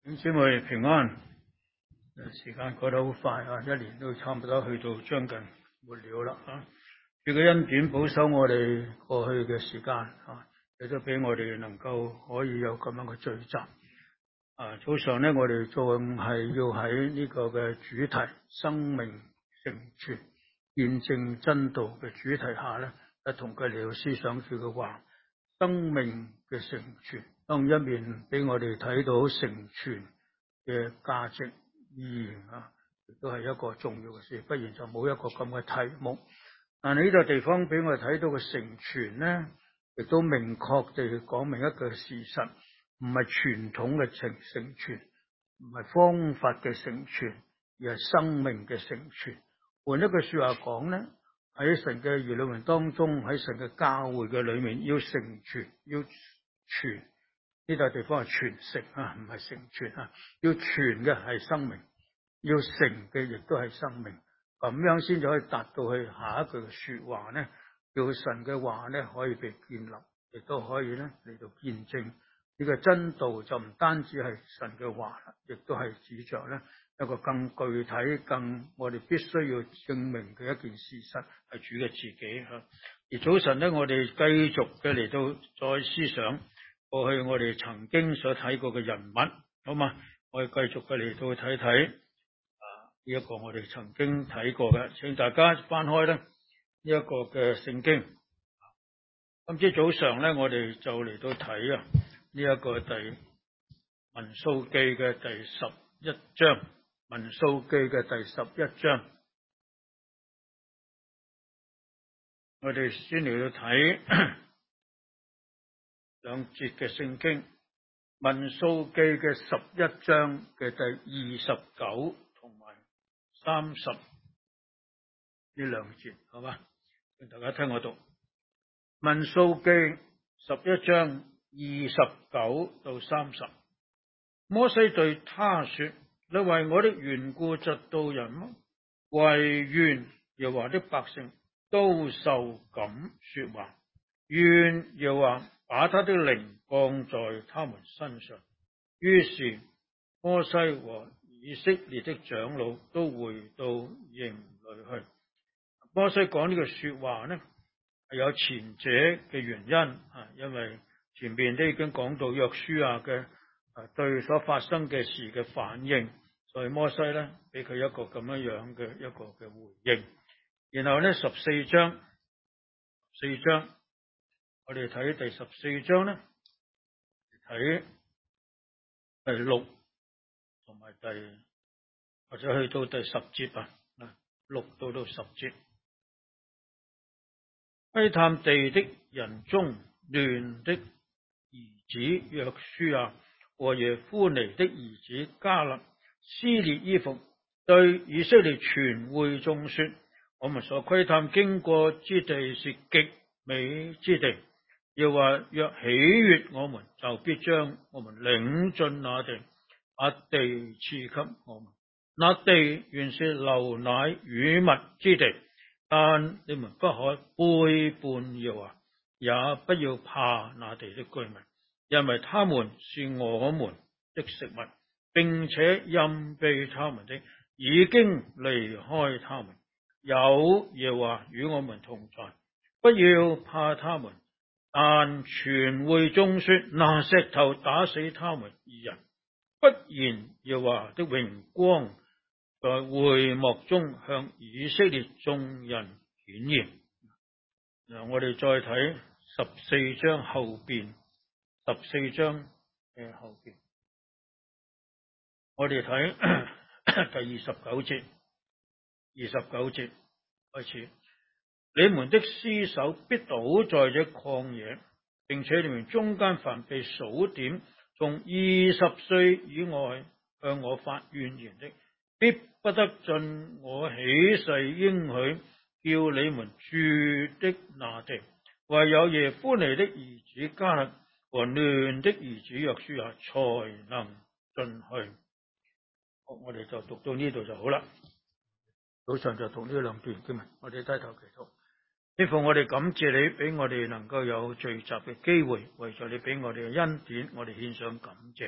弟兄姊妹平安，時間過得好快啊！一年都差唔多去到將近末了啦啊！佢嘅恩典保守我哋過去嘅時間啊，亦都俾我哋能夠可以有咁樣嘅聚集啊！早上咧，我哋仲係要喺呢個嘅主題生命成全、見證真道嘅主題下咧，一同佢嚟到思想佢嘅話，生命嘅成全。當一面俾我哋睇到成全嘅價值意義啊，亦都係一個重要嘅事，不然就冇一個咁嘅題目。但係呢個地方俾我哋睇到嘅成全呢，亦都明確地講明一個事實，唔係傳統嘅成全，唔係方法嘅成全，而係生命嘅成全。換一句說話講呢，喺神嘅兒女們當中，喺神嘅教會嘅裏面，要成全，要傳。呢笪地方係傳承啊，唔係成全啊。要傳嘅係生命，要成嘅亦都係生命，咁樣先至可以達到去下一句嘅說話呢，叫神嘅話呢可以被建立，亦都可以呢嚟到見證呢個真道。就唔單止係神嘅話，亦都係指着呢一個更具體、更我哋必須要證明嘅一件事實，係主嘅自己吓。而早晨呢，我哋繼續嘅嚟到再思想過去我哋曾經所睇過嘅人物，好嘛？我哋繼續嘅嚟到睇睇呢一個我哋曾經睇過嘅，請大家翻開咧呢一個嘅聖經。今朝早上咧，我哋就嚟到睇呢一個民數記嘅第11章，民數記嘅第11章，我哋先嚟到睇兩節嘅聖經，民數記嘅11章嘅第29同埋30呢兩節，好嘛？請大家聽我讀民數記11章29到30。摩西對他說：你為我的緣故嫉妒人麼？惟願耶和華的百姓都受感說話，願耶和華把他的靈降在他們身上。於是摩西和以色列的長老都回到營裏去。摩西講呢個說話呢，係有前者嘅原因，因為前面都已經講到約書亞嘅對所發生嘅事嘅反應，所以摩西呢俾佢一個咁樣嘅一個嘅回應。然後呢14章，我哋睇第14章呢，睇第6同埋或者去到第10節啊，6到10節。窺探地的人中，嫩的兒子約書亞和耶夫尼的兒子迦勒撕裂衣服，對以色列全會眾說：我們所窺探經過之地是極美之地，耶和華若喜悅我們，就必將我們領進那地，把地賜給我們。那地原是流奶與蜜之地，但你們不可背叛耶和華，也不要怕那地的居民，因為他們是我們的食物，並且蔭庇他們的已經離開他們。有耶和華與我們同在，不要怕他們。但全會眾說：拿石頭打死他們二人，不然耶和華的榮光在會幕中向以色列眾人顯現。我哋再睇14章後邊，14章嘅後邊，我哋睇第29節，29節開始。你們的屍首必倒在這曠野，並且你們中間凡被數點，從20歲以外向我發怨言的，必不得進我起誓應許叫你們住的那地，唯有耶夫尼的兒子迦勒和嫩的兒子約書亞才能進去。好，我哋就讀到呢度就好啦。早上就讀呢兩段經文，我哋低頭祈禱。天父，我哋感謝你俾我哋能夠有聚集嘅機會，為咗你俾我哋嘅恩典，我哋獻上感謝。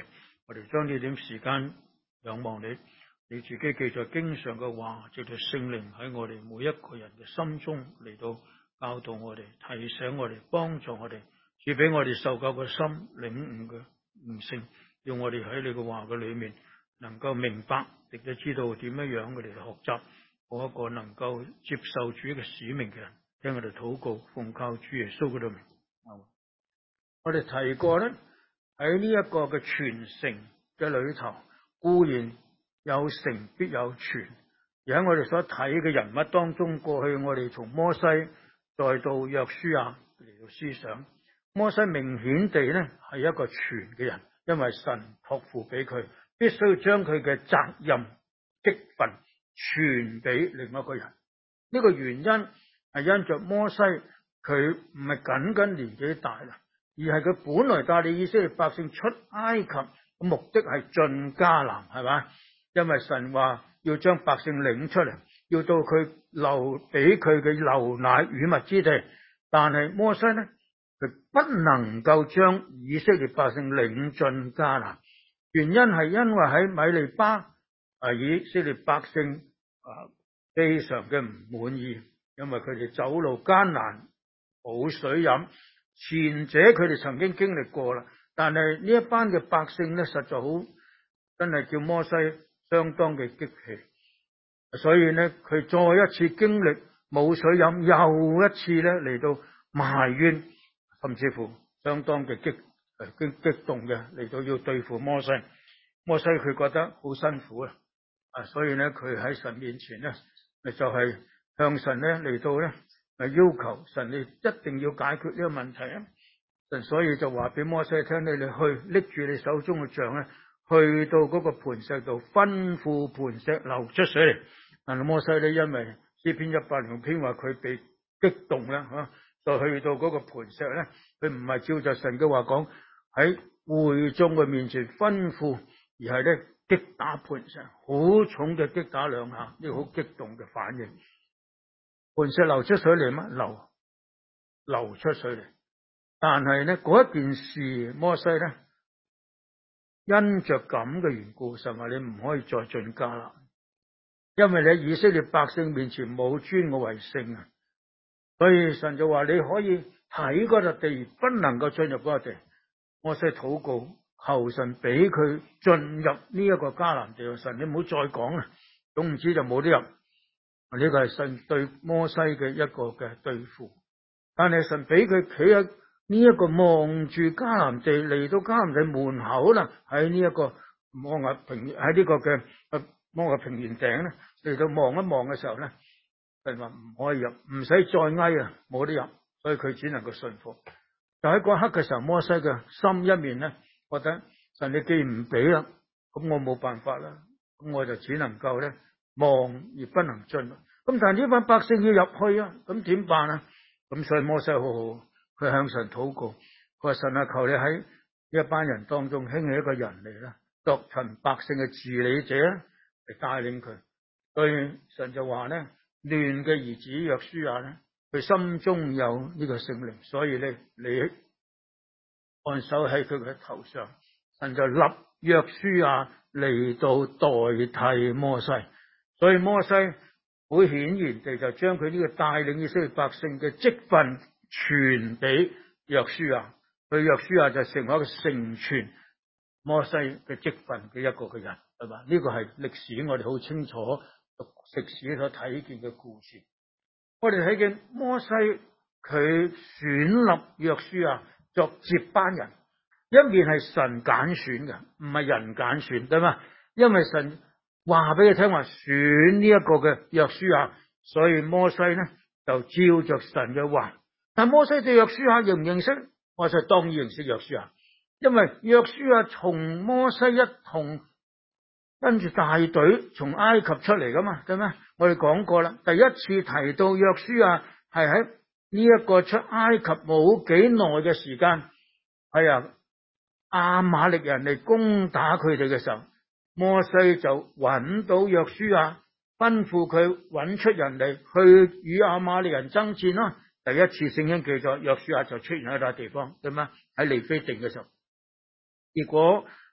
我哋將呢點時間仰望你，你自己記在經上嘅話，藉着聖靈喺我哋每一個人嘅心中嚟到教導我哋，提醒我哋，幫助我哋，賜俾我哋受教嘅心，領悟嘅悟性，要我哋喺你嘅話嘅裏面能夠明白，亦都知道點樣嘅嚟學習，做一個能夠接受主嘅使命嘅人。聽我哋禱告，奉靠主耶穌嘅名。我哋提過咧，喺呢一個嘅傳承嘅裏頭，固然有成必有傳，而喺我哋所睇嘅人物當中，過去我哋從摩西再到約書亞嚟到思想，摩西明顯地咧係一個傳嘅人，因為神託付俾佢，必須要將佢嘅責任職分傳俾另一個人。呢個原因係因着摩西佢唔係僅僅年紀大啦，而係佢本來帶領以色列百姓出埃及，目的係進迦南，係嘛？因為神話要將百姓領出嚟，要到佢留俾佢嘅流奶與蜜之地。但係摩西呢，佢不能夠將以色列百姓領進迦南，原因係因為喺米利巴以色列百姓非常嘅唔滿意，因為佢哋走路艱難，冇水飲。前者佢哋曾經經歷過啦，但係呢一班嘅百姓呢，實在好真係叫摩西相當嘅激氣，所以呢，佢再一次經歷冇水飲，又一次呢嚟到埋怨，甚至乎相當嘅激動嘅嚟到要對付摩西。摩西佢覺得好辛苦啦，所以呢，佢喺神面前呢，就係向神呢嚟到呢，要求神你一定要解決呢個問題啊！神所以就話俾摩西聽，你去拎住你手中嘅杖咧，去到嗰個磐石度，吩咐磐石流出水嚟。但係摩西咧，因為詩篇106篇話佢被激動啦，就去到嗰個磐石咧，佢唔係照着神嘅話講喺會眾嘅面前吩咐，而係咧擊打磐石，好重嘅擊打兩下，呢個好激動嘅反應。磐石流出水嚟嗎？流出水嚟。但係呢嗰一件事，摩西呢因着咁嘅緣故，神話你唔可以再進迦南，因為你喺以色列百姓面前冇尊我為聖啊，所以神就話你可以睇嗰笪地，不能夠進入嗰個地。摩西禱告求神俾佢進入呢一個迦南地，神你唔好再講啦，總唔知就冇得入。呢個係神對摩西嘅一個嘅對付，但係神俾佢企喺呢一個望住迦南地，嚟到迦南地門口啦，喺呢一個摩押平喺呢個嘅摩押平原頂咧，嚟到望一望嘅時候咧，神話唔可以入，唔使再嗌啊，冇得入，所以佢只能夠順服。就喺嗰刻嘅時候，摩西嘅心一面咧，覺得神你既然唔俾啦，咁我冇辦法啦，咁我就只能夠咧望而不能進。咁但係呢班百姓要入去啊，咁點辦啊？咁所以摩西好好。佢向神禱告，佢話神啊，求你喺一班人當中興起一個人嚟啦，作群百姓嘅治理者嚟帶領佢。所以神就話呢，嫩嘅兒子約書亞呢，佢心中有呢個聖靈，所以呢，你按手喺佢嘅頭上，神就立約書亞嚟到代替摩西。所以摩西好顯然地就將佢呢個帶領以色列百姓嘅職分傳俾約書亞，佢約書亞就成為一個成全摩西嘅職分嘅一個嘅人，係嘛？呢個係歷史，我哋好清楚讀歷史所睇見嘅故事。我哋睇見摩西佢選立約書亞作接班人，一面係神揀選嘅，唔係人揀選，對嘛？因為神話俾佢聽話選呢一個嘅約書亞，所以摩西呢就照着神嘅話。但摩西對約書亞認唔認識？摩西當然認識約書亞，因為約書亞從摩西一同跟住大隊從埃及出嚟噶嘛，對咩？我哋講過啦，第一次提到約書亞係喺呢一個出埃及冇幾耐嘅時間，係亞瑪力人嚟攻打佢哋嘅時候，摩西就揾到約書亞，吩咐佢揾出人嚟去與亞瑪力人爭戰咯。第一次聖經記載約書亞就出現喺嗰笪地方，對嗎？喺利非定嘅時候，結果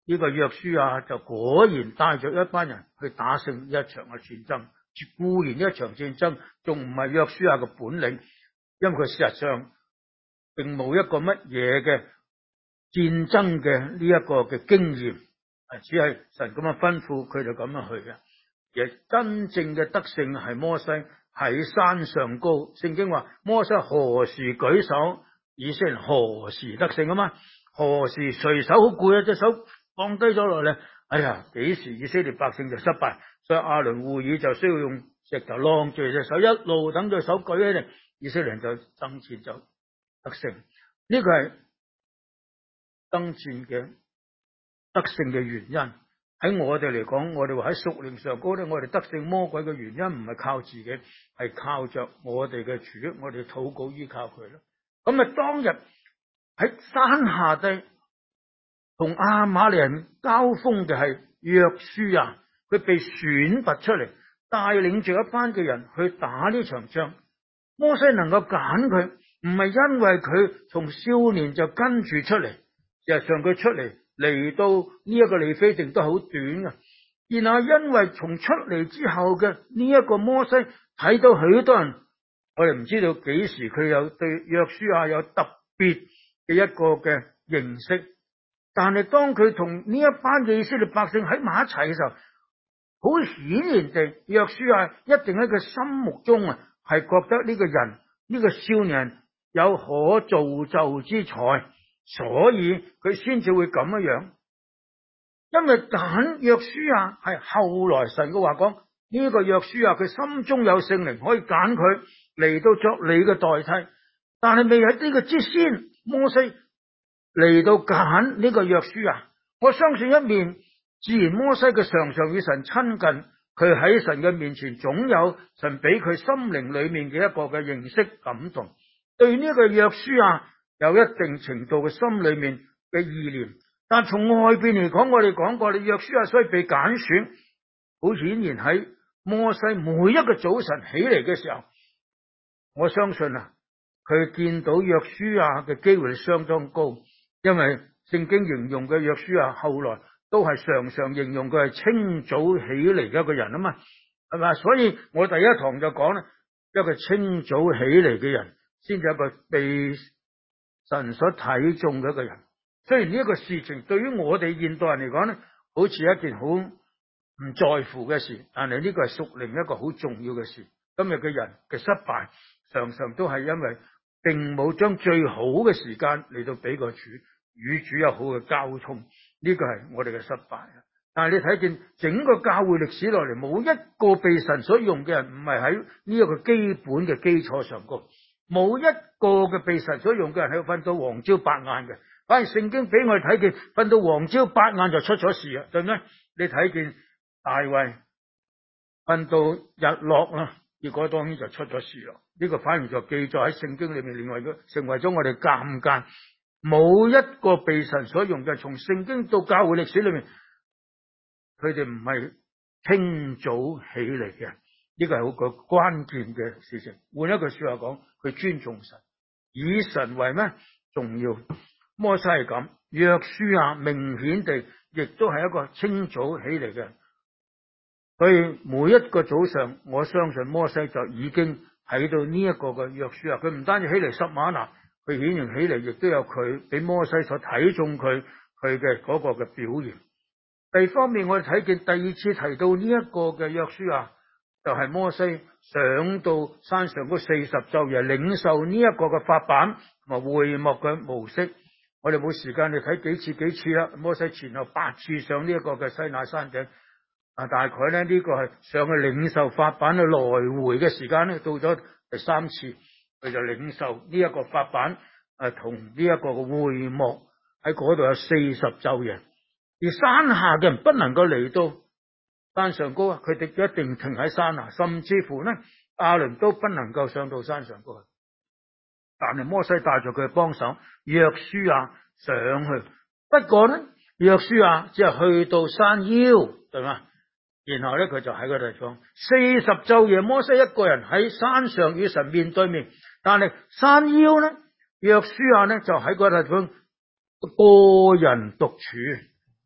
呢個約書亞就果然帶着一班人去打勝一場嘅戰爭。固然一場戰爭仲唔係約書亞嘅本領，因為佢事實上並冇一個乜嘢嘅戰爭嘅呢一個嘅經驗，只係神咁樣吩咐佢就咁樣去嘅。而真正嘅得勝係摩西喺山上高，聖經話摩西何時舉手，以色列人何時得勝啊嘛？何時隨手好攰啊，隻手放低咗落嚟，哎呀，幾時以色列百姓就失敗？所以亞倫戶珥就需要用石頭晾住隻手，一路等隻手舉起嚟，以色列人就爭戰就得勝。呢個係爭戰嘅得勝嘅原因。喺我哋嚟講，我哋話喺屬靈上高咧，我哋得勝魔鬼嘅原因唔係靠自己，係靠着我哋嘅主，我哋禱告依靠佢咯。咁啊，當日喺山下低同亞瑪力人交鋒嘅係約書亞，佢被選拔出嚟，帶領住一班嘅人去打呢場仗。摩西能夠揀佢，唔係因為佢從少年就跟住出嚟，事實上佢出嚟到呢一個利非定都好短嘅。然後因為從出嚟之後嘅呢一個摩西睇到許多人，我哋唔知道幾時佢有對約書亞有特別嘅一個嘅認識，但係當佢同呢一班嘅以色列百姓喺埋一齊嘅時候，好顯然地約書亞一定喺佢心目中係覺得呢個人呢個少年有可造就之才，所以佢先至會咁樣。因為揀約書亞係後來神嘅話講，呢個約書亞佢心中有聖靈，可以揀佢嚟到作你嘅代替。但係未喺呢個之先，摩西嚟到揀呢個約書亞。我相信一面自然摩西嘅常常與神親近，佢喺神嘅面前總有神俾佢心靈裏面嘅一個嘅認識感動，對呢個約書亞有一定程度嘅心裏面嘅意念。但從外邊嚟講，我哋講過，你約書亞所以被揀選，好顯然喺摩西每一個早晨起嚟嘅時候，我相信佢見到約書亞嘅機會相當高，因為聖經形容嘅約書亞後來都係常常形容佢係清早起嚟嘅一個人啊嘛，係嘛？所以我第一堂就講一個清早起嚟嘅人，先至一個被神所睇中嘅一個人。雖然呢一個事情對於我哋現代人嚟講好似一件好唔在乎嘅事，但係呢個係屬靈一個好重要嘅事。今日嘅人嘅失敗，常常都係因為並冇將最好嘅時間嚟到俾個主，與主有好嘅交通，呢個係我哋嘅失敗。但係你睇見整個教會歷史落嚟，冇一個被神所用嘅人唔係喺呢一個基本嘅基礎上高，冇一個嘅被神所用嘅人係瞓到黃朝白晏嘅。反而聖經俾我哋睇見，瞓到黃朝白晏就出咗事啦，對唔對？你睇見大衛瞓到日落啦，結果當然就出咗事啦。呢個反而就記載喺聖經裏面，成為咗我哋鑑戒。冇一個被神所用嘅，從聖經到教會歷史裏面，佢哋唔係清早起嚟嘅。呢個係好個關鍵嘅事情。換一句說話講，佢尊重神，以神為咩重要？摩西係咁，約書亞明顯地亦都係一個清早起嚟嘅，所以每一個早上，我相信摩西就已經睇到呢一個嘅約書亞。佢唔單止起嚟拾嗎哪，佢顯然起嚟亦都有佢俾摩西所睇中佢嘅嗰個嘅表現。第二方面，我哋睇見第二次提到呢一個嘅約書亞，就係摩西上到山上嗰40晝夜領受呢一個嘅法版同埋會幕嘅模式。我哋冇時間你睇幾次啦。摩西前後8次上呢一個嘅西乃山頂，大概呢個係上去領受法版嘅來回嘅時間到咗第3次，佢就領受呢一個法版，同呢一個嘅會幕喺嗰度有40晝夜。而山下嘅人不能夠嚟到山上高，佢哋一定停喺山下，甚至乎亞倫都不能夠上到山上高。但係摩西帶住佢嘅幫手約書亞上去，不過約書亞只係去到山腰，對嘛？然後佢就喺嗰個地方40晝夜，摩西一個人喺山上與神面對面，但係山腰約書亞就喺嗰個地方個人獨處。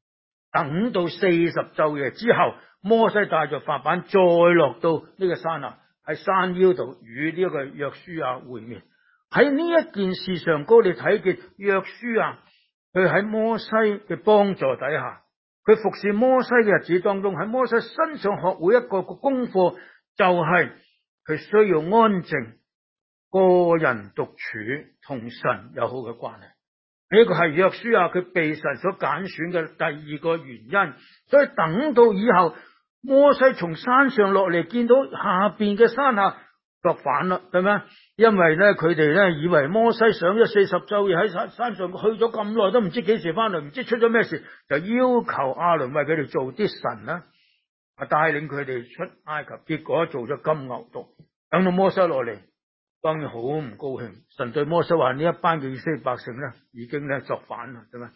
等到40晝夜之後，摩西帶着法版再落到呢個山啊，喺山腰度與呢個約書亞會面。喺呢一件事上高，你睇見約書亞佢喺摩西嘅幫助底下，佢服侍摩西嘅日子當中，喺摩西身上學會一個功課，就係佢需要安靜，個人獨處，同神有好嘅關係。呢個係約書亞佢被神所揀選嘅第二個原因。所以等到以後摩西從山上落嚟，見到下邊嘅山下作反啦，係咪？因為咧佢哋咧以為摩西上咗40晝夜喺山上去咗咁耐，都唔知幾時翻嚟，唔知出咗咩事，就要求亞倫為佢哋做啲神啦，帶領佢哋出埃及。結果做咗金牛犢。等到摩西落嚟，當然好唔高興。神對摩西話：呢一班嘅以色列百姓咧，已經咧作反啦，係咪？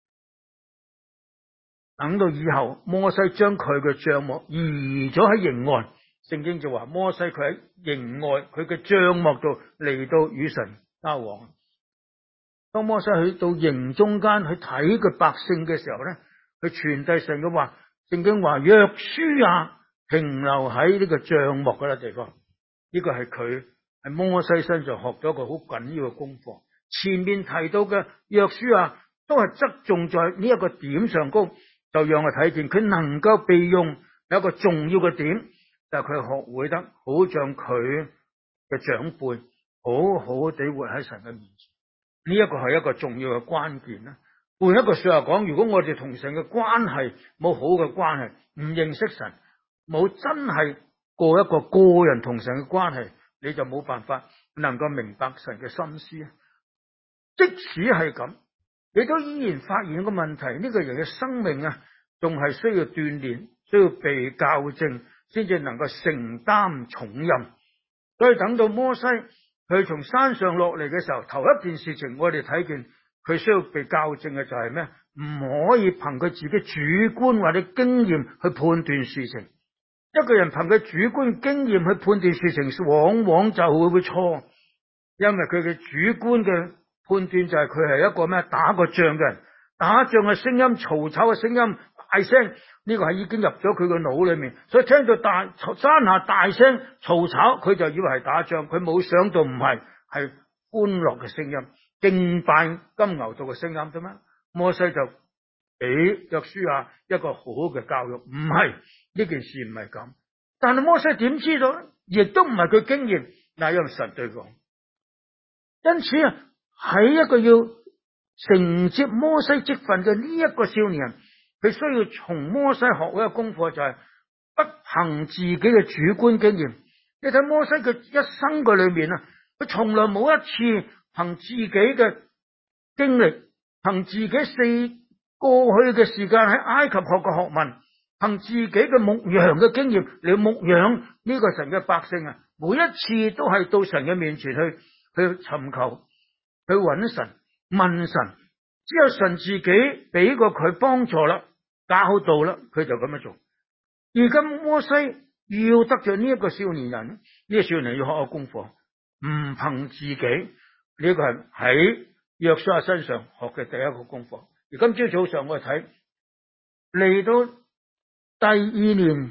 等到以後，摩西將佢嘅帳幕移咗喺營外，聖經就話摩西佢喺營外，佢嘅帳幕度嚟到與神交往。當摩西去到營中間去睇佢百姓嘅時候咧，佢傳遞神嘅話。聖經話約書亞停留喺呢個帳幕嗰笪地方，呢個係佢喺摩西身上學咗一個好緊要嘅功課。前面提到嘅約書亞都係側重在呢一個點上高，就讓我睇見佢能夠被用有一個重要嘅點，就係佢學會得好像佢嘅長輩，好好地活喺神嘅面前。呢一個係一個重要嘅關鍵啦。換一個說話講，如果我哋同神嘅關係冇好嘅關係，唔認識神，冇真係過一個個人同神嘅關係，你就冇辦法能夠明白神嘅心思。即使係咁，你都依然發現一個問題，呢個人嘅生命啊，仲係需要鍛煉，需要被校正，先至能夠承擔重任。所以等到摩西佢從山上落嚟嘅時候，頭一件事情我哋睇見佢需要被校正嘅就係咩？唔可以憑佢自己主觀或者經驗去判斷事情。一個人憑佢主觀經驗去判斷事情，往往就會錯，因為佢嘅主觀嘅判斷就係佢係一個咩？打過仗嘅人，打仗嘅聲音、嘈吵嘅聲音、大聲，呢個係已經入咗佢個腦裏面，所以聽到山下大聲嘈吵，佢就以為係打仗，佢冇想到唔係，係歡樂嘅聲音。敬拜金牛犢嘅聲音啫嘛，摩西就俾約書亞一個好好嘅教育。唔係，呢件事唔係咁，但係摩西點知道咧？亦都唔係佢經驗，那因為神對講。因此啊，喺一個要承接摩西職分嘅呢一個少年人，佢需要從摩西學會一個功課，就係不憑自己嘅主觀經驗。你睇摩西佢一生嘅裏面啊，佢從來冇一次憑自己嘅經歷，憑自己過去嘅時間喺埃及學嘅學問，憑自己嘅牧羊嘅經驗嚟牧養呢個神嘅百姓啊！每一次都係到神嘅面前去尋求，去揾神問神，只有神自己俾過佢幫助啦，教導啦，佢就咁樣做。而今摩西要得着呢一個少年人，呢個少年人要學個功課，唔憑自己。呢個係喺約書亞身上學嘅第一個功課。而今朝早上我哋睇嚟到第2年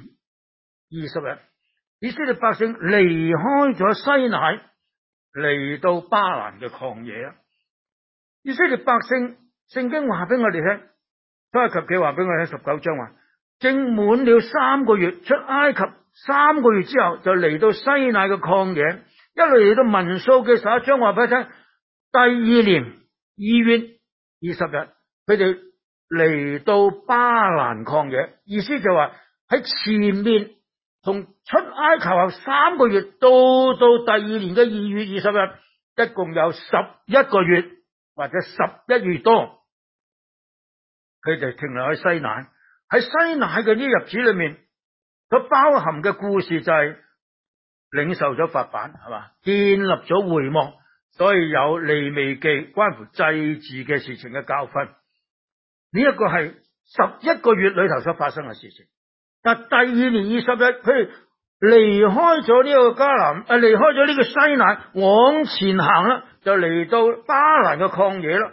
20日，以色列百姓離開咗西乃，嚟到巴蘭嘅曠野。以色列百姓，聖經話俾我哋聽，出埃及記話俾我哋聽19章話，正滿了3個月，出埃及3個月之後，就嚟到西乃嘅曠野。一路嚟到民數記11章話俾你聽，第2年2月20日，佢哋嚟到巴蘭曠野，意思就話喺前面從出埃及後3個月到第2年嘅2月20日，一共有11個月或者11月多，佢哋停留喺西乃。喺西乃嘅呢日子裏面，所包含嘅故事就係領受咗法版，係嘛，建立咗會幕，所以有利未記關乎祭祀嘅事情嘅教訓。呢一個係11個月裏頭所發生嘅事情。但第2年20日，佢哋離開咗呢個迦南，離開咗呢個西乃，往前行啦，就嚟到巴蘭嘅曠野啦。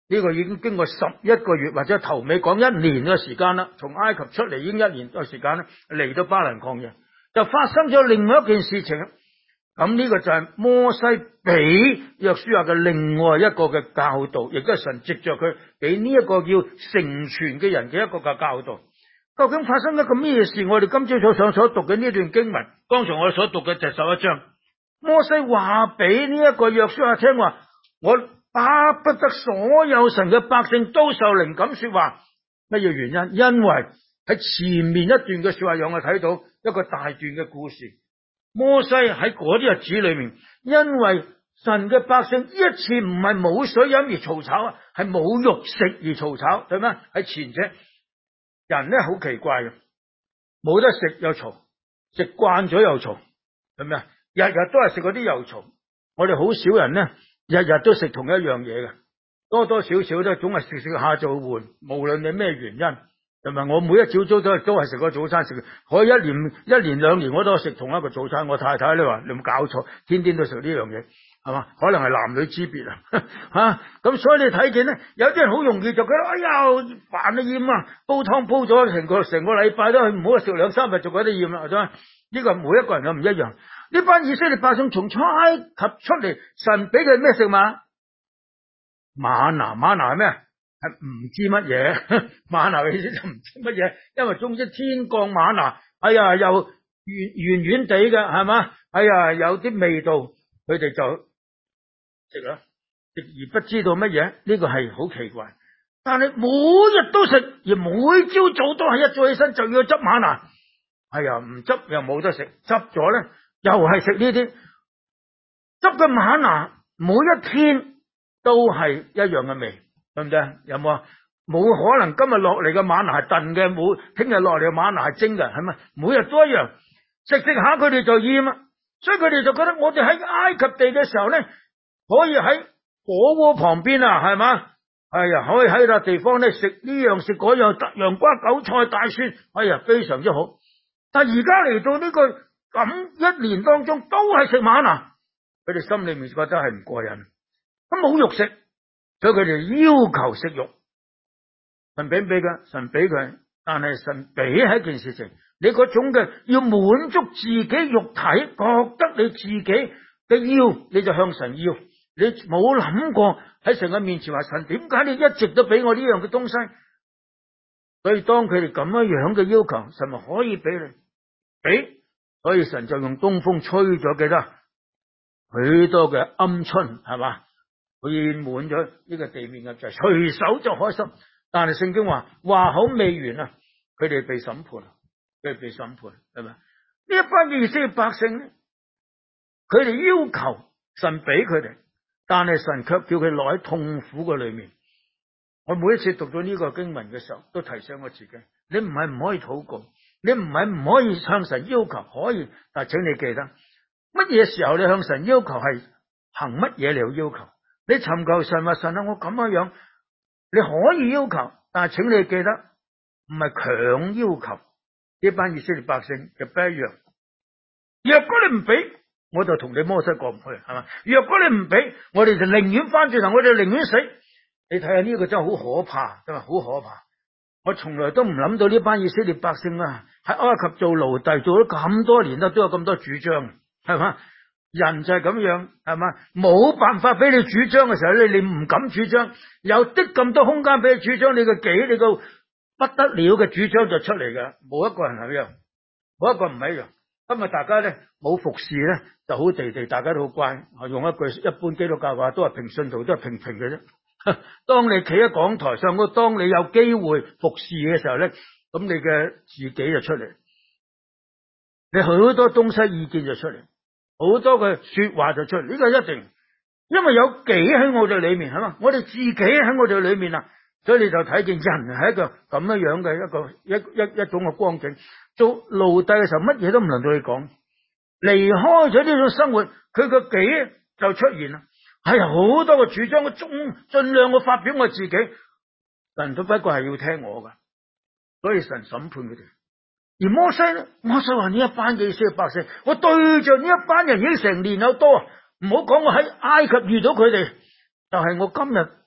呢個已經經過11個月或者頭尾講1年嘅時間啦，從埃及出嚟已經1年嘅時間啦，嚟到巴蘭曠野就發生咗另外一件事情。咁呢個就係摩西俾約書亞嘅另外一個嘅教導，亦都係神藉着佢俾呢一個叫成全嘅人嘅一個嘅教導。究竟發生一個咩事？我哋今朝早上所讀嘅呢段經文，剛才我所讀嘅就11章，摩西話俾呢一個約書亞聽話，我巴不得所有神嘅百姓都受靈感說話。乜嘢原因？因為喺前面一段嘅說話讓我睇到一個大段嘅故事。摩西喺嗰啲日子裏面，因為神嘅百姓一次唔係冇水飲而嘈吵啊，係冇肉食而嘈吵，對咩？喺前者人咧好奇怪嘅，冇得食又嘈，食慣咗又嘈，係咪啊？日日都係食嗰啲又嘈。我哋好少人咧，日日都食同一樣嘢嘅，多多少少都總係食食下就換，無論你咩原因。同埋我每一朝早都係食個早餐，食可以一年2年我都食同一個早餐。我太太你話你有冇搞錯？天天都食呢樣嘢，係嘛？可能係男女之別啊，咁所以你睇見咧，有啲人好容易就覺得哎呀煩啊厭啊，煲湯煲咗成個禮拜都唔好食2-3日就覺得厭啦，係咪？呢個每一個人都唔一樣。呢班以色列百姓從出埃及出嚟，神俾佢咩食物？嗎哪係咩？係唔知乜嘢，嗎哪嘅意思就唔知乜嘢，因為總之天降嗎哪，哎呀又圓圓地嘅，係嘛？哎呀有啲味道，佢哋就食啦，食而不知道乜嘢，呢個係好奇怪。但係每日都食，而每朝早都係一早起身就要執嗎哪，哎呀唔執又冇得食，執咗咧又係食呢啲，執嘅嗎哪每一天都係一樣嘅味。對唔對？有冇啊？冇可能今日落嚟嘅嗎哪係燉嘅，冇聽日落嚟嘅嗎哪係蒸嘅，係咪？每日都一樣，食下佢哋就厭啦，所以佢哋就覺得我哋喺埃及地嘅時候咧，可以喺火鍋旁邊啊，係嘛？哎呀，可以喺笪地方咧食呢樣食嗰樣，洋瓜、韭菜、大蒜，哎呀，非常之好。但係而家嚟到呢個咁一年當中都係食嗎哪，佢哋心裏面覺得係唔過癮，咁冇肉食。所以佢哋要求食肉，神俾嘅，神俾佢，但係神俾係一件事情，你嗰種嘅要滿足自己肉體，覺得你自己嘅要，你就向神要，你冇諗過喺神嘅面前話，神點解你一直都俾我呢樣嘅東西？所以當佢哋咁樣嘅要求，神咪可以俾你俾，所以神就用東風吹咗幾多許多嘅鵪鶉，係嘛？佢滿咗呢個地面嘅就隨手就開心，但係聖經話口未完啊，佢哋被審判，係咪？呢一班以色列百姓咧，佢哋要求神俾佢哋，但係神卻叫佢落喺痛苦嘅裏面。我每一次讀到呢個經文嘅時候，都提醒我自己，你唔係唔可以禱告，你唔係唔可以向神要求，可以，但係請你記得，乜嘢時候你向神要求係行乜嘢嚟要求？你尋求神話，神啊，我咁樣，你可以要求，但係請你記得，唔係強要求。呢班以色列百姓就不一樣。若果你唔俾，我就同你摩西過唔去，係嘛？若果你唔俾，我哋就寧願翻轉頭，我哋寧願死。你睇下呢個真係好可怕，真係好可怕。我從來都唔諗到呢班以色列百姓啊，喺埃及做奴隸做咗咁多年啦，都有咁多主張，係嘛？人就係咁樣，係嘛？冇辦法俾你主張嘅時候咧，你唔敢主張，有啲咁多空間俾你主張，你個幾你個不得了嘅主張就出嚟㗎，冇一個人係一樣，冇一個唔係一樣。今日大家咧冇服侍咧就好地地，大家都好乖。我用一句一般基督教話，都係平信徒，都係平嘅啫。當你企喺講台上，當你有機會服侍嘅時候咧，咁你嘅自己就出嚟，你好多東西意見就出嚟。好多嘅說話就出嚟，呢個一定，因為有己喺我哋裏面，係嘛？我哋自己喺我哋裏面啊，所以你就睇見人係一個咁樣嘅一種嘅光景。做奴隸嘅時候，乜嘢都唔能對佢講，離開咗呢種生活，佢個己就出現啦。係好多嘅主張，我盡量去發表我自己，神都不過係要聽我噶，所以神審判佢哋。而摩西咧，摩西話呢一班嘅以色列百姓，我對着呢一班人已經成年有多，唔好講我喺埃及遇到佢哋，就係我今日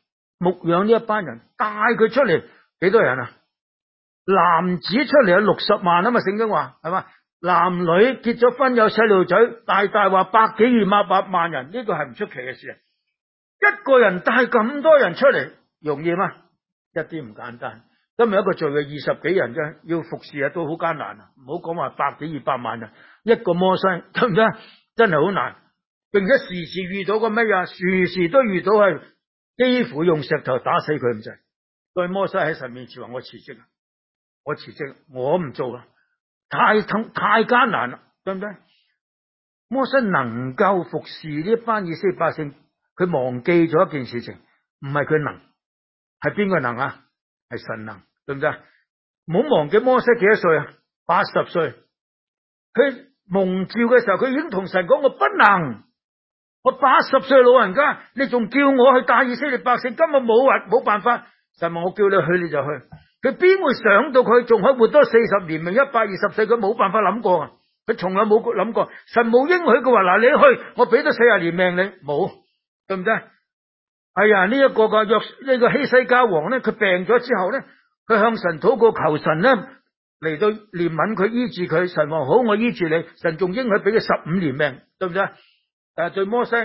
牧養呢一班人，帶佢出嚟，幾多人啊？男子出嚟有60萬啊嘛，聖經話係嘛？男女結咗婚有細路仔，大話100幾200萬人，呢個係唔出奇嘅事啊！一個人帶咁多人出嚟，容易嗎？一啲唔簡單。今日一個聚會20幾人啫，要服侍啊都好艱難啊！唔好講話100幾200萬人，一個摩西得唔得？真係好難，並且時時遇到個咩呀？時時都遇到係幾乎用石頭打死佢咁滯。所以摩西喺神面前話：我辭職，我唔做啦，太艱難啦，對唔對？摩西能夠服侍呢班以色列百姓，佢忘記咗一件事情，唔係佢能，係邊個能啊？係神能，對唔對？唔好忘記摩西幾多歲啊？80歲。佢蒙召嘅時候，佢已經同神講：我不能，我80歲老人家，你仲叫我去帶以色列百姓，今日冇辦法。神話我叫你去你就去。佢邊會想到佢仲可以活多40年命120歲？佢冇辦法諗過啊！佢從來冇諗過。神冇應許佢話：嗱，你去，我俾多40年命你，冇，對唔對？哎呀，呢個希西家王咧，佢病咗之後咧，佢向神禱告求神咧嚟到憐憫佢醫治佢。神話好，我醫治你。神仲應許俾佢15年命，對唔對？但係對摩西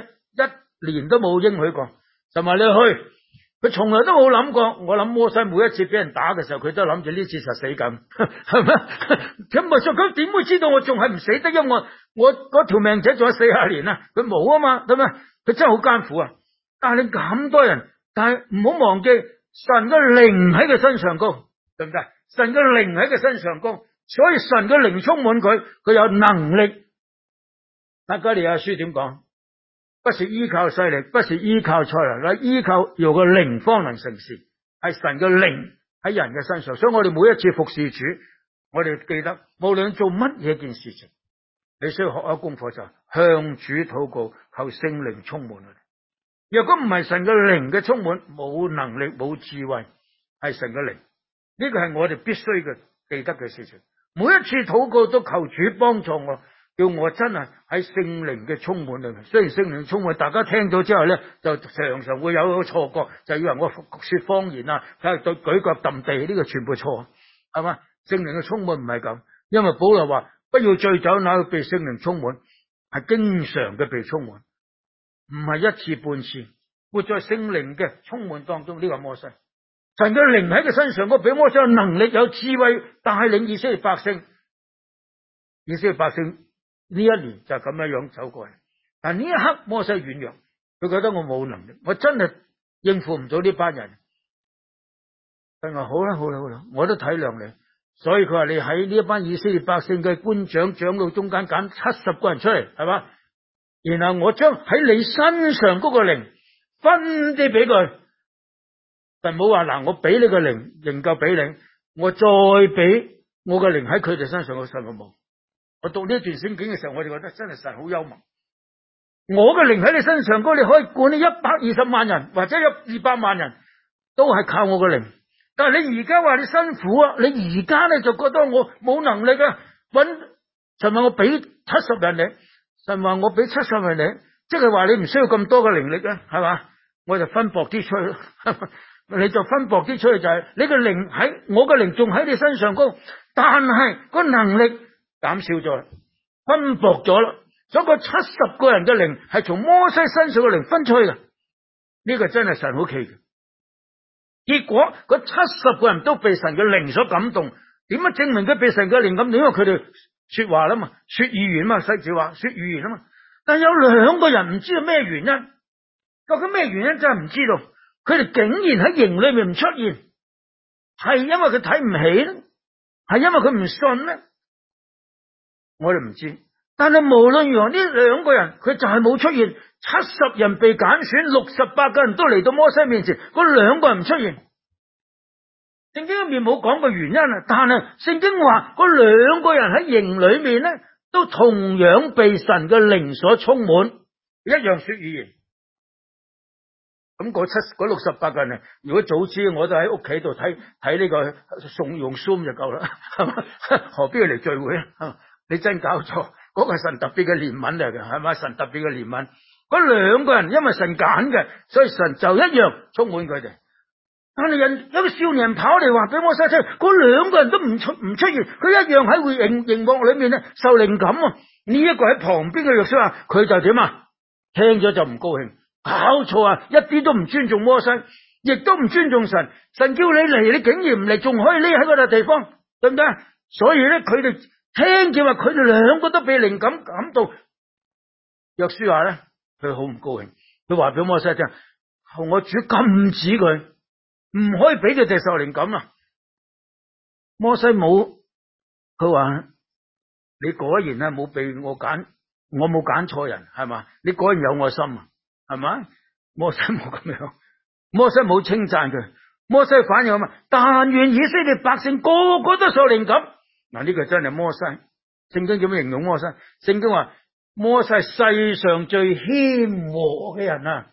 1年都冇應許過。神話你去，佢從來都冇諗過。我諗摩西每一次俾人打嘅時候，佢都諗住呢次實死咁，係咪？佢點會知道我仲係唔死得？因為我嗰條命仔仲有40年啊！佢冇啊嘛，對咪？佢真係好艱苦啊！但係你咁多人，但係唔好忘記神嘅靈喺佢身上高，對唔對？神嘅靈喺佢身上高，所以神嘅靈充滿佢，佢有能力。但加利亞書點講？不是依靠勢力，不是依靠才能，依靠有個靈方能成事，係神嘅靈喺人嘅身上。所以我哋每一次服侍主，我哋記得無論做乜嘢件事情，你需要學一個功課，就係向主禱告，求聖靈充滿我哋。若果唔係神嘅靈嘅充滿，冇能力冇智慧，係神嘅靈，呢個係我哋必須嘅記得嘅事情。每一次禱告都求主幫助我，叫我真係喺聖靈嘅充滿裏面。雖然聖靈充滿，大家聽咗之後咧，就常常會有一個錯覺，就以為我說方言啊，睇對舉腳揼地，呢個全部錯，係嘛？聖靈嘅充滿唔係咁，因為保羅話不要醉酒，那要被聖靈充滿，係經常嘅被充滿。唔係一次半次，活在聖靈嘅充滿當中。呢個摩西，神嘅靈喺佢身上，我俾摩西有能力有智慧帶領以色列百姓。以色列百姓呢一年就咁樣走過嚟，但呢一刻摩西軟弱，佢覺得我冇能力，我真係應付唔到呢班人。佢話好啦，我都體諒你，所以佢話你喺呢一班以色列百姓嘅官長長老中間揀70個人出嚟，係嘛？然後我將喺你身上嗰個靈分啲俾佢，但冇話嗱，我俾你個靈仍夠俾你，我再俾我個靈喺佢哋身上，我信我冇。我讀呢段聖經嘅時候，我哋覺得真係神好幽默。我嘅靈喺你身上，你可以管理120萬人或者有200萬人，都係靠我嘅靈。但係你而家話你辛苦啊，你而家咧就覺得我冇能力啊，神話我俾70人你。神話我俾70人你，即係話你唔需要咁多嘅靈力啊，係嘛？我就分薄啲出去，你就分薄啲出去，就係你嘅靈喺我嘅靈仲喺你身上高，但係個能力減少咗，分薄咗啦。所以個70個人嘅靈係從摩西身上嘅靈分出去嘅，呢個真係神好奇嘅。結果嗰70個人都被神嘅靈所感動，點樣證明佢被神嘅靈感動？因為佢哋說話啦嘛，說語言嘛，細字話說語言啊嘛。但有2個人唔知道咩原因，究竟咩原因真係唔知道。佢哋竟然喺營裏面唔出現，係因為佢睇唔起咧，係因為佢唔信咧，我哋唔知。但係無論如何，呢2個人佢就係冇出現。70人被揀選，68個人都嚟到摩西面前，嗰2個人唔出現。聖經入面冇講過原因啊，但係聖經話嗰2個人喺營裏面咧，都同樣被神嘅靈所充滿，一樣說語言。咁嗰68個人啊，如果早知我都喺屋企度睇呢個用 Zoom 就夠啦，係嘛？何必要嚟聚會啊？你真搞錯，嗰個係神特別嘅憐憫嚟嘅，係嘛？神特別嘅憐憫。嗰2個人因為神揀嘅，所以神就一樣充滿佢哋。 但係一個少年跑嚟話俾摩西聽，嗰兩個人都唔出現，佢一樣喺會熒幕裏面咧受靈感啊！呢一個喺旁邊嘅約書亞，佢就點啊？聽咗就唔高興，搞錯啊！一啲都唔尊重摩西，亦都唔尊重神。神叫你嚟，你竟然唔嚟，仲可以匿喺嗰笪地方，對唔對？所以咧，佢哋聽見話，佢哋兩個都被靈感感到。約書亞咧，佢好唔高興，佢話俾摩西聽：我主禁止佢，唔可以俾佢哋受靈感啊！摩西冇，佢話你果然係冇被我揀，我冇揀錯人，係嘛？你果然有愛心啊，係嘛？摩西冇咁樣，摩西冇稱讚佢，摩西反而話：但願以色列百姓個個都受靈感。嗱，呢個真係摩西。聖經點樣形容摩西？聖經話摩西世上最謙和嘅人啊！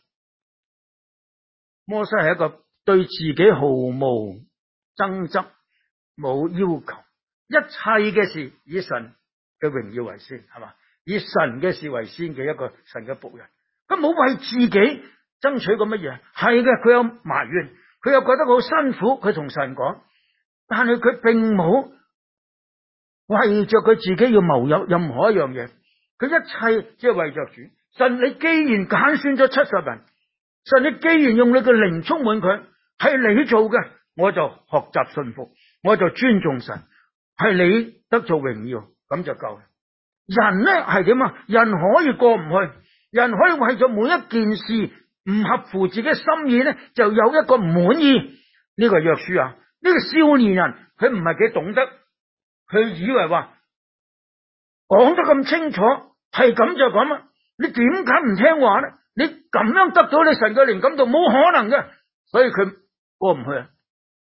摩西係一個對自己毫無爭執、冇要求，一切嘅事以神嘅榮耀為先，係嘛？以神嘅事為先嘅一個神嘅僕人，佢冇為自己爭取過乜嘢。係嘅，佢有埋怨，佢又覺得好辛苦，佢同神講，但係佢並冇為着佢自己要謀有任何一樣嘢，佢一切只係為着主。神，你既然揀選咗70人，神，你既然用你嘅靈充滿佢，係你做嘅，我就學習信服，我就尊重神，係你得做榮耀，咁就夠。人呢係點啊？人可以過唔去，人可以為咗每一件事唔合乎自己心意呢，就有一個唔滿意。呢個約書亞，呢個少年人，佢唔係幾懂得，佢以為話講得咁清楚，係咁就咁啊！你點解唔聽話呢？你咁樣得到你神嘅靈感度，冇可能嘅，所以佢過唔去啊！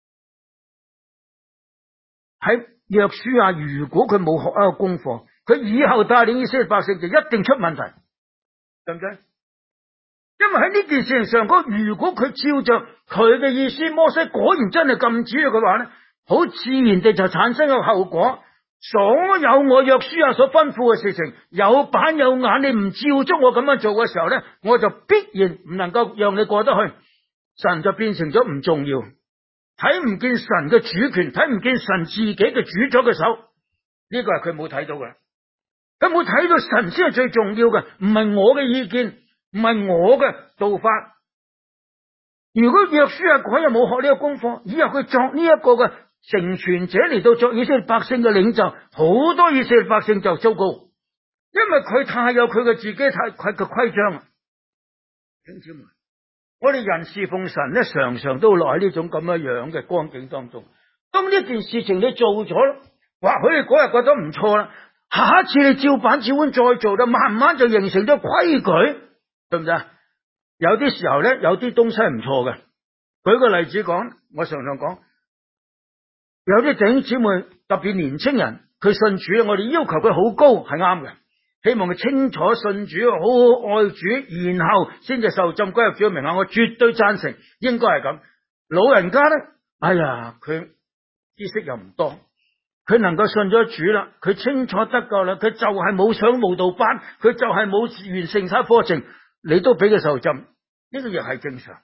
喺約書亞，如果佢冇學一個功課，佢以後帶領以色列百姓就一定出問題，對唔對？因為喺呢件事情上，如果佢照着佢嘅意思，摩西果然真係禁止佢嘅話咧，好自然地就產生一個後果。所有我約書亞所吩咐嘅事情，有板有眼，你唔照足我咁樣做嘅時候咧，我就必然唔能夠讓你過得去，神就變成咗唔重要，睇唔見神嘅主權，睇唔見神自己嘅主宰嘅手，呢個係佢冇睇到嘅，佢冇睇到神先係最重要嘅，唔係我嘅意見，唔係我嘅做法。如果約書亞嗰日冇學呢個功課，以後佢作呢一個嘅成全者嚟到作以色列百姓嘅領袖，好多以色列百姓就糟糕，因為佢太有佢嘅自己太佢嘅規章。弟兄姊妹，我哋人侍奉神咧，常常都落喺呢種咁樣嘅光景當中。當呢件事情你做咗，或許你嗰日覺得唔錯啦，下一次你照板照碗再做，就慢慢就形成咗規矩，對唔對啊？有啲時候咧，有啲東西係唔錯嘅。舉個例子講，我常常講，有啲弟兄姊妹，特別年青人，佢信主，我哋要求佢好高係啱嘅，希望佢清楚信主，好好愛主，然後先至受浸歸入主嘅名下，我絕對贊成，應該係咁。老人家咧，哎呀，佢知識又唔多，佢能夠信咗主啦，佢清楚得救啦，佢就係冇上慕道班，佢就係冇完成晒課程，你都俾佢受浸，呢個亦係正常。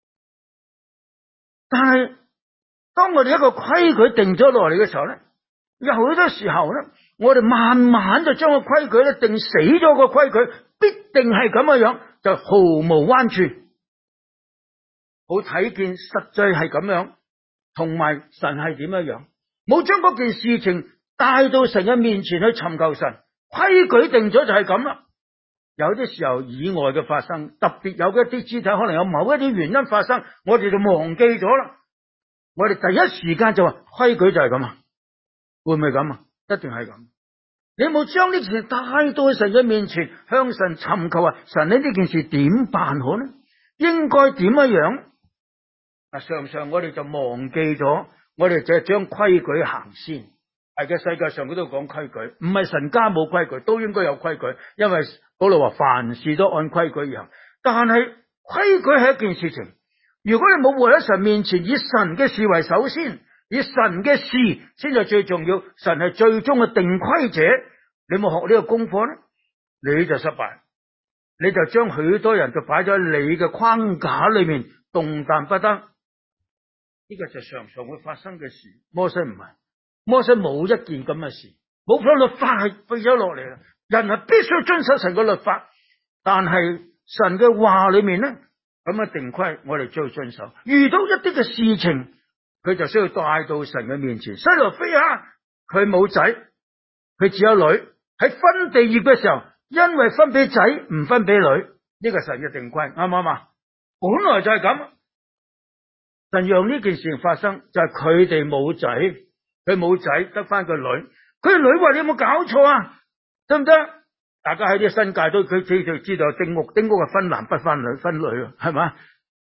但係當我哋一個規矩定咗落嚟嘅時候咧，有好多時候咧，我哋慢慢就將個規矩咧定死咗，個規矩必定係咁嘅樣，就毫無彎處，好睇見實際係咁樣，同埋神係點樣樣，冇將嗰件事情帶到神嘅面前去尋求神，規矩定咗就係咁啦。有啲時候意外嘅發生，特別有一啲肢體可能有某一啲原因發生，我哋就忘記咗啦。我哋第一時間就話規矩就係咁啊，會唔會咁啊？一定係咁。你冇將呢件事帶到神嘅面前，向神尋求啊，神呢件事點辦好呢？應該點樣？常常我哋就忘記咗，我哋就係將規矩行先。係嘅，世界上佢都講規矩，唔係神家冇規矩，都應該有規矩，因為保羅話凡事都按規矩而行。但係規矩係一件事情，如果你冇活喺神面前，以神嘅事為首先，以神嘅事先係最重要，神係最終嘅定規者，你冇學呢個功課咧，你就失敗，你就將許多人就擺咗喺你嘅框架裏面，動彈不得。 呢個就常常會發生嘅事。摩西唔係，摩西冇一件咁嘅事，冇錯，律法係廢咗落嚟啦，人係必須遵守神嘅律法，但係神嘅話裏面咧，咁嘅定規我哋就要遵守。遇到一啲嘅事情，佢就需要帶到神嘅面前。西羅非亞佢冇仔，佢只有女，喺分地業嘅時候，因為分俾仔唔分俾女，呢個神嘅定規，啱唔啱啊？本來就係咁，神讓呢件事情發生，就係佢哋冇仔，佢冇仔得翻個女，佢女話你有冇搞錯啊？得唔得？大家喺啲新界都佢就知道丁屋係分男不分女啊，係嘛？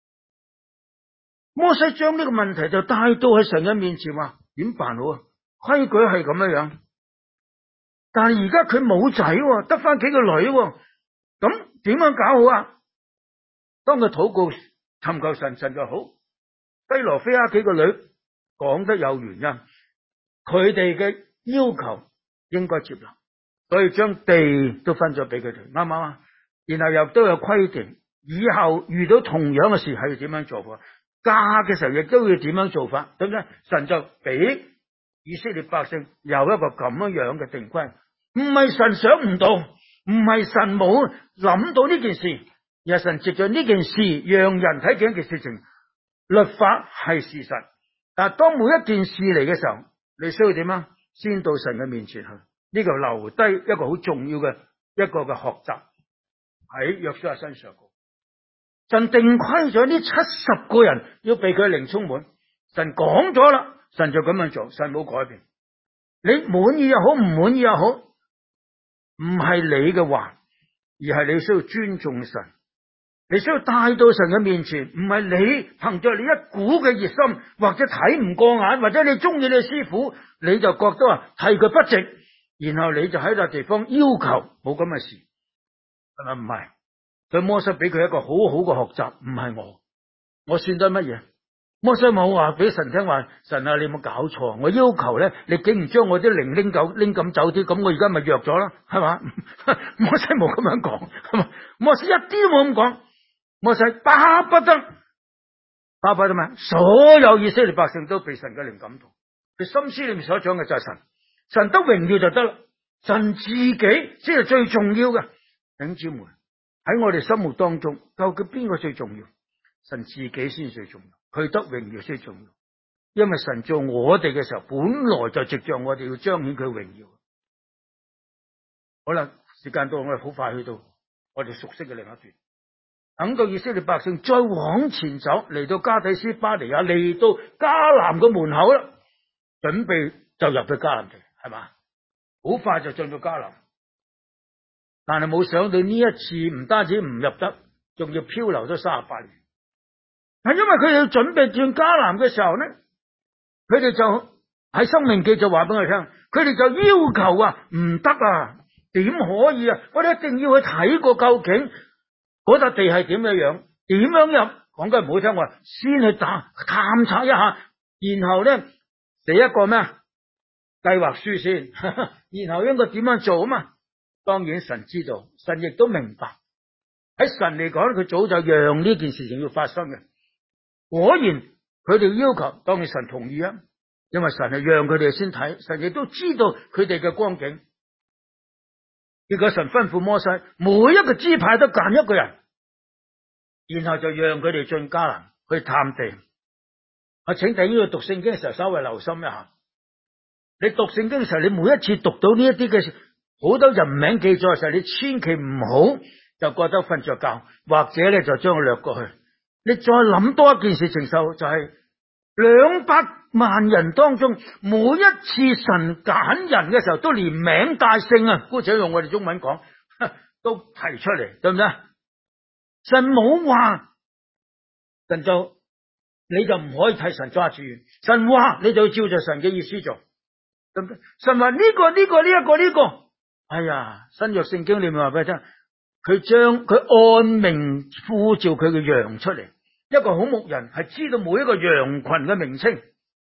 摩西將呢個問題就帶到喺神嘅面前，話點辦好啊？規矩係咁樣，但係而家佢冇仔，得翻幾個女，咁點樣搞好啊？當佢禱告尋求神，神就好。西羅非亞幾個女講得有原因，佢哋嘅要求應該接納，所以將地都分咗俾佢哋，啱唔啱啊？然後又都有規定，以後遇到同樣嘅事係要點樣做法，嫁嘅時候亦都要點樣做法，對唔對？神就俾以色列百姓有一個咁樣嘅定規，唔係神想唔到，唔係神冇諗到呢件事，而係神藉着呢件事讓人睇見一件事情。律法係事實，但係當每一件事嚟嘅時候，你需要點啊？先到神嘅面前去，呢個留低一個好重要嘅一個嘅學習喺約書亞身上。神定規咗呢70個人要被佢靈充滿，神講咗啦，神就咁樣做，神冇改變。你滿意又好，唔滿意又好，唔係你嘅話，而係你需要尊重神。你需要帶到神嘅面前，唔係你憑着你一股嘅熱心，或者睇唔過眼，或者你中意你師傅，你就覺得話替佢不值，然後你就喺個地方要求冇咁嘅事，係咪？唔係，所以摩西俾佢一個好好嘅學習，唔係我算得乜嘢？摩西冇話俾神聽話，神啊，你有冇搞錯？我要求咧，你竟然將我啲靈拎咁走啲，咁我而家咪弱咗啦，係嘛？摩西冇咁樣講，係嘛？摩西一啲都冇咁講。摩西巴不得咩？所有以色列百姓都被神嘅靈感動，佢心思裏面所講嘅就係神得榮耀就得啦，神自己先係最重要嘅。弟兄姊妹，喺我哋心目當中，究竟邊個最重要？神自己先最重要，佢得榮耀先重要，因為神做我哋嘅時候，本來就藉着我哋要彰顯佢榮耀。好啦，時間到，我哋好快去到我哋熟悉嘅另一段。等到以色列百姓再往前走，嚟到加底斯巴尼亞，嚟到迦南嘅門口啦，準備就入去迦南地，係嘛？好快就進到迦南，但係冇想到呢一次唔單止唔入得，仲要漂流咗38年。係因為佢哋要準備進迦南嘅時候呢，佢哋就喺申命記就話俾我哋聽，佢哋就要求啊，唔得啊，點可以啊？我哋一定要去睇過究竟嗰笪地係點樣，點樣入？講句唔好聽話，先去探察一下，然後咧寫一個咩計劃書先，然後應該點樣做啊嘛？當然神知道，神亦都明白。喺神嚟講，佢早就讓呢件事情要發生嘅。果然佢哋要求，當然神同意啊，因為神係讓佢哋先睇，神亦都知道佢哋嘅光景。結果神吩咐摩西，每一個支派都揀一個人，然後就讓佢哋進迦南去探地。我請弟兄讀聖經嘅時候稍微留心一下，你讀聖經嘅時候，你每一次讀到呢一啲嘅好多人名記載嘅時候，你千祈唔好就覺得瞓着覺，或者咧就將佢略過去。你再諗多一件事情，就係200萬人當中，每一次神揀人嘅時候，都連名帶姓啊，姑且用我哋中文講，都提出嚟，對唔對？神冇話，神就你就唔可以替神抓住，神話你就要照着神嘅意思做，對唔對？神話呢個，哎呀，新約聖經裏面話俾你聽，佢將佢按名呼召佢嘅羊出嚟。一個好牧人係知道每一個羊群嘅名稱。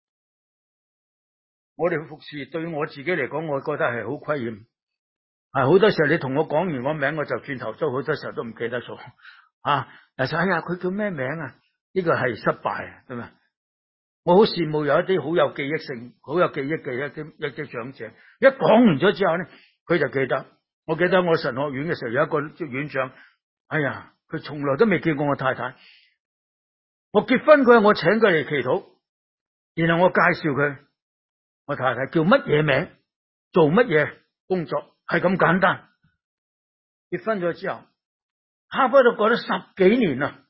我哋服侍對我自己嚟講，我覺得係好虧欠。好多時候你同我講完我名，我就轉頭走，好多時候都唔記得咗。哎呀，佢叫咩名啊？呢個係失敗，係咪？ 我好羨慕有一啲好有記憶性、好有記憶嘅一啲長者，一講完咗之後咧，佢就記得。我記得我神學院嘅時候有一個院長，哎呀，佢從來都未見過我太太。我結婚嗰日，我請佢嚟祈禱，然後我介紹佢，我太太叫乜嘢名，做乜嘢工作，係咁簡單。結婚咗之後，差不多過咗10幾年啦。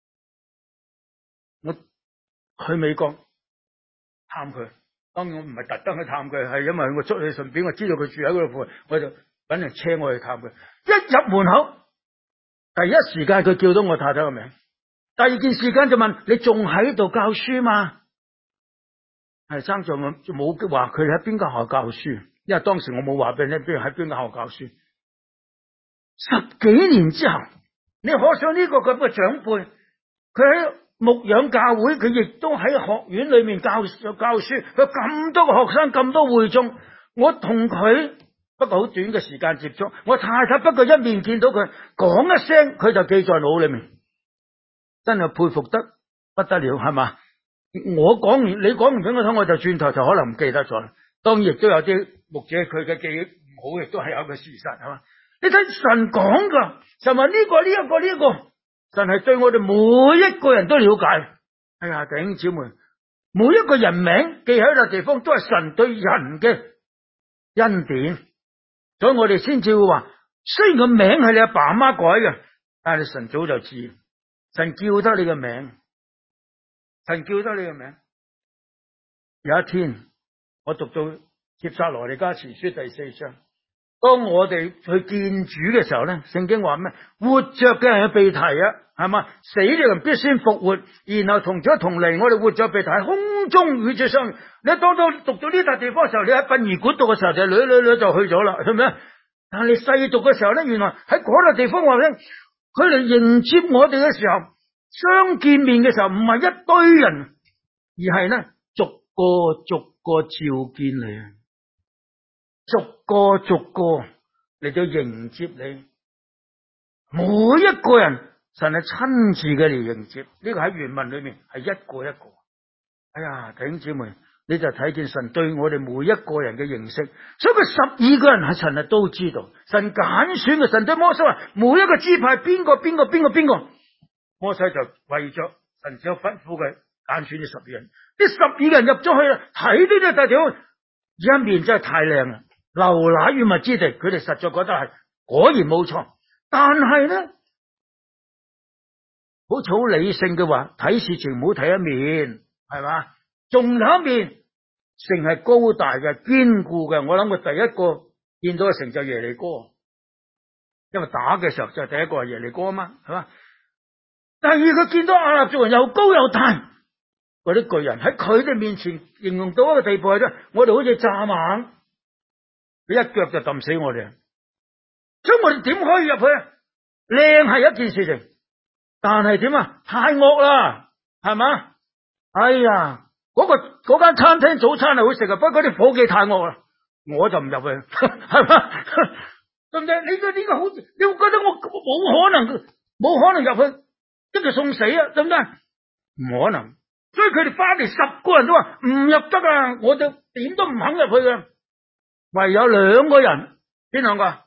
我去美國探佢，當然我唔係特登去探佢，係因為我出去順便我知道佢住喺嗰度，我就搵人車我去探佢。一入門口，第一時間佢叫到我太太個名，第二件時間就問你仲喺度教書嘛？係生在我就冇話佢喺邊間學校教書，因為當時我冇話俾你聽喺邊間學校教書。10幾年之後，你可想呢個咁嘅長輩，佢喺牧養教會，佢亦都喺學院裏面教書，佢咁多個學生，咁多會眾，我同佢不過好短嘅時間接觸，我太太不過一面見到佢講一聲，佢就記在腦裏面，真係佩服得不得了，係嘛？我講完，你講完俾我聽，我就轉頭就可能唔記得咗。當然亦都有啲牧者佢嘅記憶唔好，亦都係有個事實，係嘛？你睇神講噶，神話呢個，神係對我哋每一個人都了解。哎呀，弟兄姊妹，每一個人名記喺個地方，都係神對人嘅恩典，所以我哋先至會話，雖然個名係你阿爸阿媽改嘅，但係神早就知，神叫得你嘅名，有一天，我讀到帖撒羅尼迦前書第4章。當我哋去見主嘅時候咧，聖經話咩？活着嘅人被提啊，係嘛？死嘅人必先復活，然後同咗同嚟，我哋活着被提喺空中與主相遇。你當讀到呢笪地方嘅時候，你喺殯儀館讀嘅時候就捋就去咗啦，係咪啊？但係你細讀嘅時候咧，原來喺嗰笪地方話咧，佢嚟迎接我哋嘅時候，相見面嘅時候唔係一堆人，而係咧逐個召見你。逐個嚟到迎接你，每一個人神係親自嘅嚟迎接，呢個喺原文裏面係一個一個。哎呀，弟兄姊妹，你就睇見神對我哋每一個人嘅認識，所以佢12個人係神都知道，神揀選嘅。神對摩西話，每一個支派邊個，摩西就為咗神所吩咐嘅揀選呢12人，呢12人入咗去啦，睇呢啲大地方，一面真係太靚啦。流奶與蜜之地，佢哋實在覺得係果然冇錯。但係咧，好似好理性嘅話，睇事情唔好睇一面，係嘛？仲有一面，城係高大嘅、堅固嘅。我諗佢第一個見到嘅城就耶利哥，因為打嘅時候就第一個係耶利哥啊嘛，係嘛？第二佢見到亞納族人又高又大，嗰啲巨人喺佢哋面前形容到一個地步啫，我哋好似蚱蜢。佢一腳就揼死我哋，所以我哋點可以入去啊？靚係一件事情，但係點啊？太惡啦，係嘛？哎呀，嗰間餐廳早餐係好食啊，不過啲伙計太惡啦，我就唔入去，係嘛？對唔對？呢個好，你會覺得我冇可能入去，一個送死啊，對唔對？唔可能，所以佢哋翻嚟10個人都話唔入得啊，我就點都唔肯入去嘅。唯有2個人，邊2個？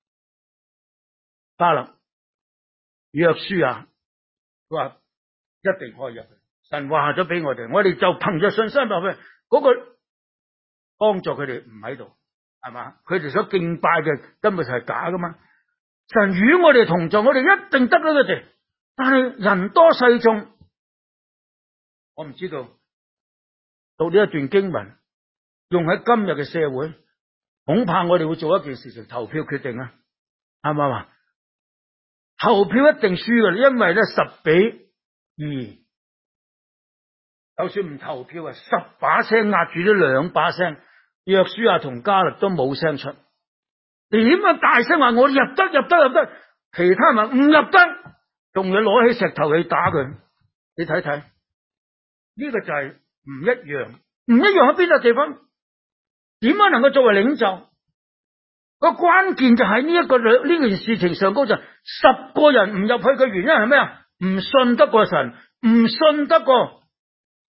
迦勒、約書亞，佢話一定可以入去。神話咗俾我哋，我哋就憑着信心入去。嗰個幫助佢哋唔喺度，係嘛？佢哋所敬拜嘅根本就係假噶嘛。神與我哋同在，我哋一定得到佢哋。但係人多勢眾，我唔知道讀呢一段經文用喺今日嘅社會。恐怕我哋會做一件事情，投票決定啊，啱唔啱啊？投票一定輸㗎，因為咧10比2，就算唔投票啊，10把聲壓住咗2把聲，約書亞同迦勒都冇聲出。點啊大聲話我入得，其他人話唔入得，仲要攞起石頭去打佢。你睇睇呢個就係唔一樣喺邊個地方？點樣能夠作為領袖？個關鍵就喺呢件事情上高，就10個人唔入去嘅原因係咩啊？唔信得過神，唔信得過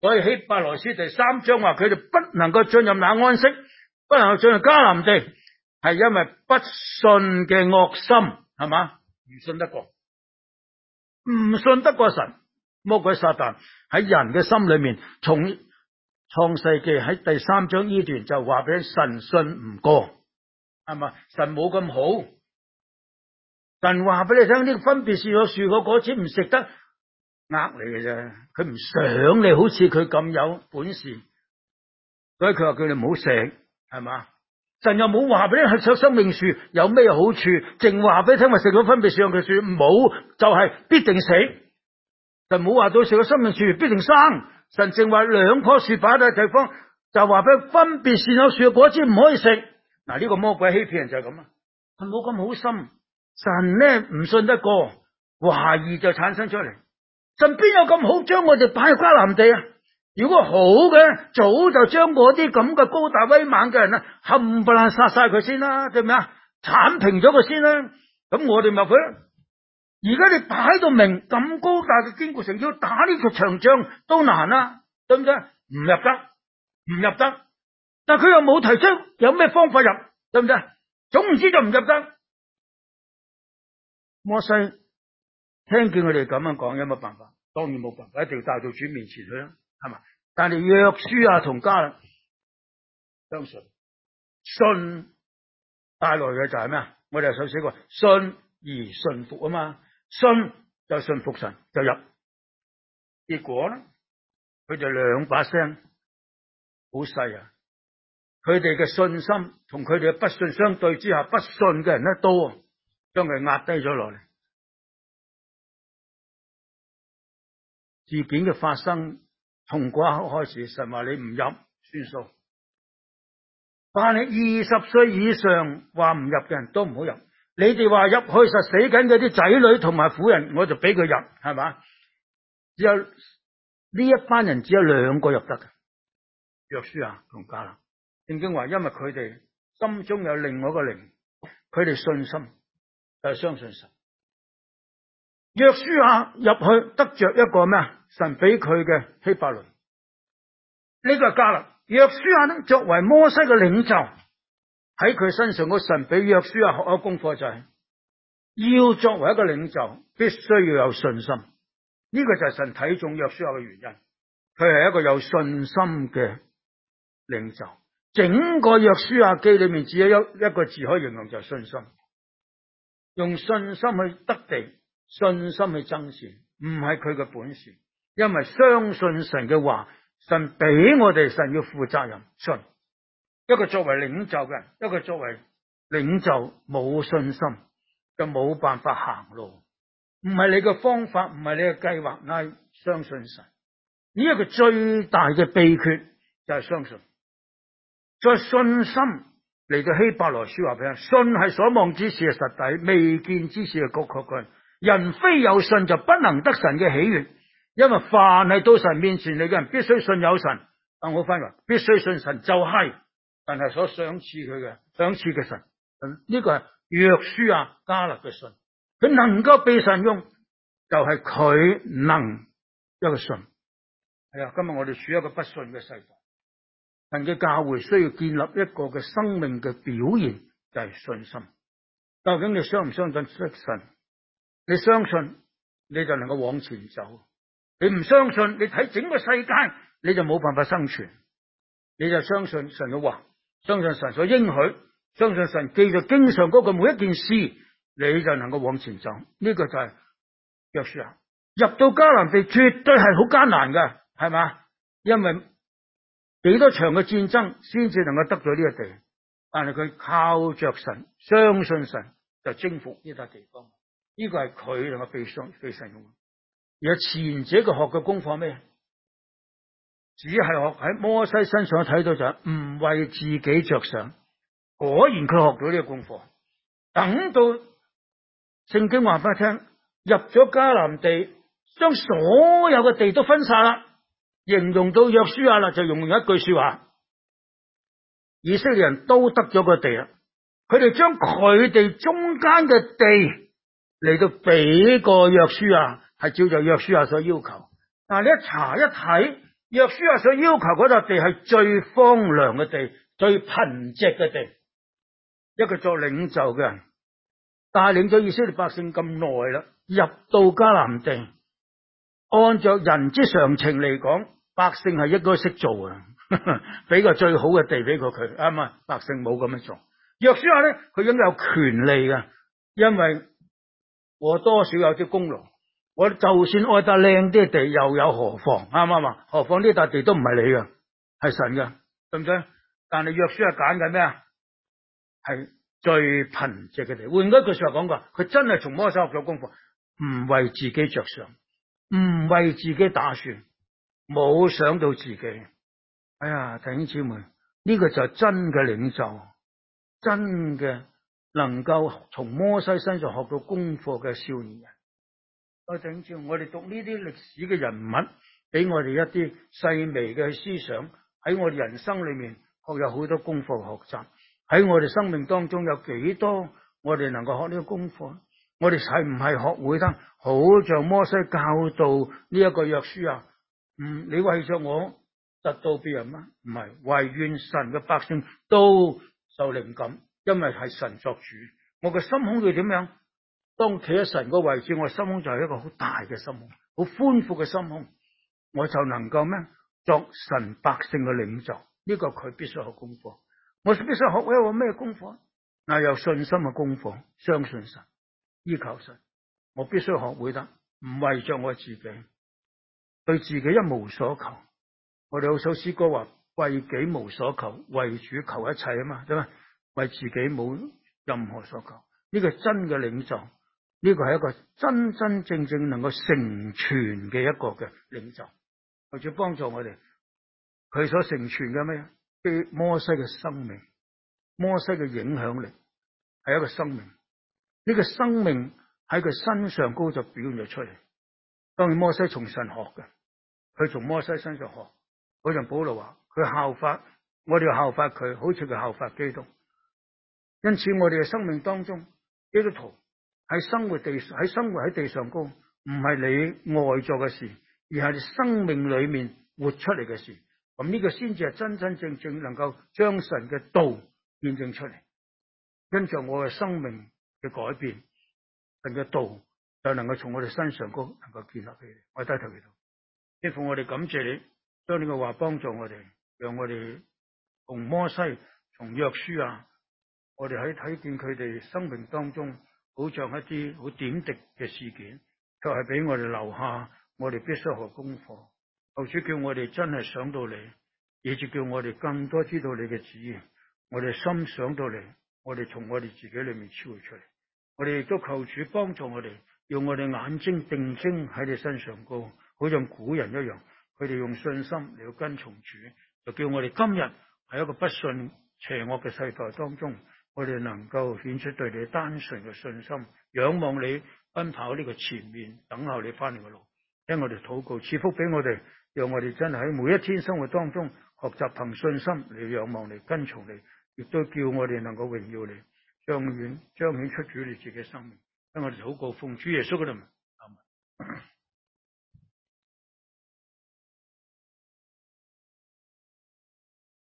所以希伯來書第3章話佢哋不能夠進入那安息，不能夠進入迦南地，係因為不信嘅惡心，係嘛？唔信得過，唔信得過神。魔鬼撒旦喺人嘅心裏面，從創世記喺第3章呢段就話俾神信唔過，係嘛？神冇咁好，神話俾你聽呢個分別善惡樹個果子唔食得，呃你嘅啫，佢唔想你好似佢咁有本事，所以佢話叫你唔好食，係嘛？神又冇話俾你食生命樹有咩好處，淨話俾你聽話食咗分別善惡嘅樹冇就係必定死。神冇話到食咗生命樹必定生，神淨話2棵樹擺喺地方，就話俾分別善惡樹嘅果子唔可以食。嗱，呢個魔鬼欺騙人就係咁啊，佢冇咁好心，神呢唔信得過，懷疑就產生出嚟。神邊有咁好將我哋擺喺迦南地啊？如果好嘅，早就將嗰啲咁嘅高大威猛嘅人啊，冚唪唥殺晒佢先啦，對唔對啊？鏟平咗佢先啦，咁我哋咪佢。而家你擺到明咁高大嘅堅固城，要打呢個長仗都難啦，對唔對？唔入得。但佢又冇提出有咩方法入，對唔對？總唔知就唔入得。摩西聽見佢哋咁樣講，有乜辦法？當然冇辦法，一定要帶到主面前去啦，係嘛？但係約書亞同迦勒相信帶來嘅就係咩啊？我哋首先話信而順服啊嘛，信就順服神就入。結果咧，佢哋2把聲好細啊！佢哋嘅信心同佢哋嘅不信相對之下，不信嘅人咧多，將佢壓低咗落嚟。事件嘅發生從嗰刻開始，神話你唔入算數。但係20歲以上話唔入嘅人都唔好入。你哋話入去實死緊嗰啲仔女同埋婦人，我就俾佢入，係嘛？只有呢一班人只有2個入得嘅，約書亞同迦勒。聖經話，因為佢哋心中有另外一個靈，佢哋信心就係相信神。約書亞入去得着一個咩啊？神俾佢嘅希伯倫，呢個係迦勒。約書亞呢，作為摩西嘅領袖，喺佢身上個神俾約書亞學一個功課，就係要作為一個領袖，必須要有信心。呢個就係神睇重約書亞嘅原因，佢係一個有信心嘅領袖。整個約書亞記裏面只有一個字可以形容，就係信心。用信心去得地，信心去爭戰，唔係佢嘅本事，因為相信神嘅話，神俾我哋，神要負責任。信一個作為領袖嘅人，一個作為領袖冇信心就冇辦法行路。唔係你嘅方法，唔係你嘅計劃，係相信神。呢一個最大嘅秘訣就係相信。再信心嚟到希伯來書話俾人，信係所望之事嘅實底，未見之事嘅確據。人非有信就不能得神嘅喜悅，因為凡係到神面前嚟嘅人，必須信有神。但我翻話，必須信神就係神係所賞賜佢嘅賞賜嘅神。呢個係約書亞迦勒嘅信，佢能夠被神用，就係佢能一個信。係啊，今日我哋處一個不信嘅世代。神嘅教會需要建立一個嘅生命嘅表現，就係信心。究竟你相唔相信神？你相信，你就能夠往前走；你唔相信，你睇整個世界，你就冇辦法生存。你就相信神嘅話，相信神所應許，相信神記在經上嗰個每一件事，你就能夠往前走。呢個就係約書亞入到迦南地，絕對係好艱難嘅，係嘛？因為幾多場嘅戰爭先至能夠得到呢個地，但係佢靠着神，相信神就征服呢笪地方。呢個係佢能夠被神用。而前者佢學嘅功課咩？只係學喺摩西身上睇到就係唔為自己着想。果然佢學到呢個功課。等到聖經話俾佢聽，入咗迦南地，將所有嘅地都分晒啦。形容到約書亞啦，就用一句說話：以色列人都得咗個地啦。佢哋將佢哋中間嘅地嚟到俾個約書亞，係照就約書亞所要求。但係你一查一睇， 約書亞所要求嗰笪地係最荒涼嘅地，最貧瘠嘅地。一個作領袖嘅人帶領咗以色列百姓咁耐啦，入到迦南地，按照人之常情嚟講，百姓係應該識做啊，俾個最好嘅地俾佢，啱嘛？百姓冇咁樣做。約書亞咧，佢應該有權利嘅，因為我多少有啲功勞，我就算愛笪靚啲地，又有何妨？啱唔啱啊？何況呢笪地都唔係你嘅，係神嘅，對唔對？但係約書亞揀緊咩啊？係最貧瘠嘅地。換句說話講過，佢真係從摩西學咗功課，唔為自己着想，唔為自己打算，冇想到自己。哎呀，弟兄姊妹，呢個就係真嘅領袖，真嘅能夠從摩西身上學到功課嘅少年人。弟兄姊妹，我哋讀呢啲歷史嘅人物，俾我哋一啲細微嘅思想，喺我哋人生裏面學有好多功課學習。喺我哋生命當中有幾多我哋能夠學呢個功課？我哋係唔係學會得好像摩西教導呢一個約書亞？你為咗我得到別人嗎？唔係，惟願神嘅百姓都受靈感，因為係神作主。我嘅心胸要點樣？當企喺神個位置，我心胸就係一個好大嘅心胸，好寬闊嘅心胸，我就能夠咩？作神百姓嘅領袖。呢個佢必須學功課。我必須學會一個咩功課？嗱，有信心嘅功課，相信神，依靠神。我必須學會得，唔為着我自己，對自己一無所求。我哋有首詩歌話：為己無所求，為主求一切啊嘛，對嘛？為自己冇任何所求。呢個真嘅領袖，呢個係一個真真正正能夠成全嘅一個嘅領袖，或者幫助我哋。佢所成全嘅咩？對摩西嘅生命，摩西嘅影響力係一個生命。呢個生命喺佢身上高就表現咗出嚟。當然摩西從神學嘅，佢從摩西身上學。好似保羅話，佢效法，我哋要效法佢，好似佢效法基督。因此我哋嘅生命當中，基督徒喺生活喺地上高，唔係你外在嘅事，而係你生命裏面活出嚟嘅事。咁呢個先至係真真正正能夠將神嘅道驗證出嚟。跟住我嘅生命嘅改變，神嘅道就能夠從我哋身上高能夠建立起嚟。我低頭祈禱，天父，我哋感謝你，將你嘅話幫助我哋，讓我哋從摩西、從約書亞，我哋喺睇見佢哋生命當中，好像一啲好點滴嘅事件，卻係俾我哋留下我哋必須學功課。求主叫我哋真係想到你，以至叫我哋更多知道你嘅旨意。我哋心想到你，我哋從我哋自己裏面超出嚟。我哋亦都求主幫助我哋，用我哋眼睛定睛喺你身上高，好像古人一樣，佢哋用信心嚟到跟從主，就叫我哋今日喺一個不信邪惡嘅世代當中，我哋能夠顯出對你單純嘅信心，仰望你，奔跑呢個前面，等候你翻嚟嘅路。聽我哋禱告，賜福俾我哋，讓我哋真係喺每一天生活當中學習憑信心嚟仰望你，跟從你，亦都叫我哋能夠榮耀你，彰顯出主你自己嘅生命。聽我哋禱告，奉主耶穌嘅名，阿們。